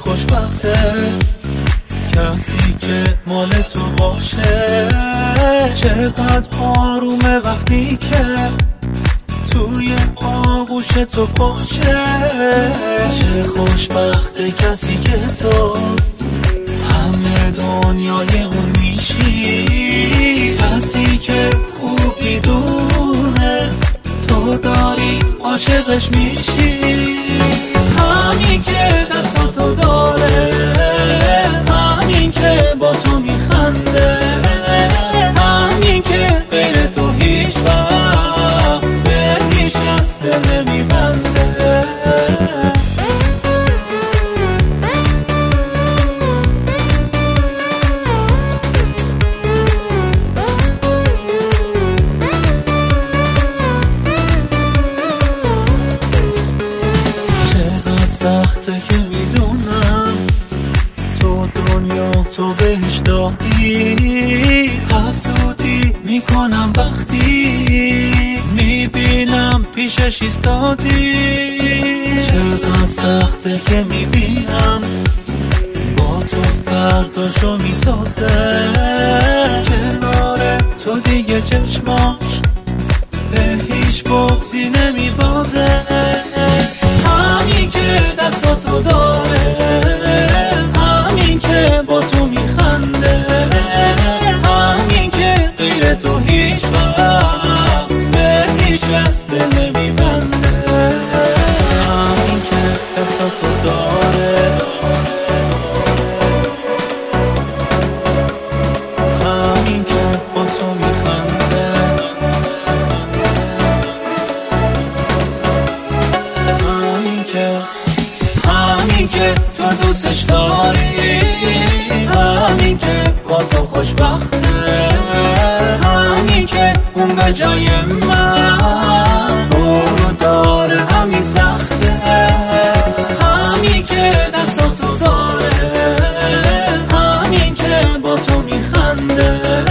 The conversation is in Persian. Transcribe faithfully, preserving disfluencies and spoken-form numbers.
خوشبخته کسی که مال تو باشه. چقدر آرومه وقتی که توی آغوش تو باشه. چه خوشبخته کسی که تو همه دنیای اون میشی. کسی که خوب میدونه تو داری عاشقش میشی. همین که دستاتو داره، همین که با تو میخنده، همین که غیر تو هیچ وقت به هیچ کس دل نمیبنده. سخته که میدونم تو دنیا تو بهش دادی. حسودی میکنم وقتی میبینم پیشش ایستادی. چقدر سخته که میبینم با تو فرداشو میسازه. کنار تو دیگه چشماش به هیچ بغضی نمیبازه. همین که دستاتو داره، همین که با تو میخنده، همین که غیر تو هیچ وقت به هیچ کس دل نمیبنده. همین که دستاتو داره، همین که با تو میخنده، همین که تو دوستش داری، همین که با تو خوشبخته، همین که اون به جای من برو داره همین سخته. همین که دستاتو داره، همین که با تو میخنده،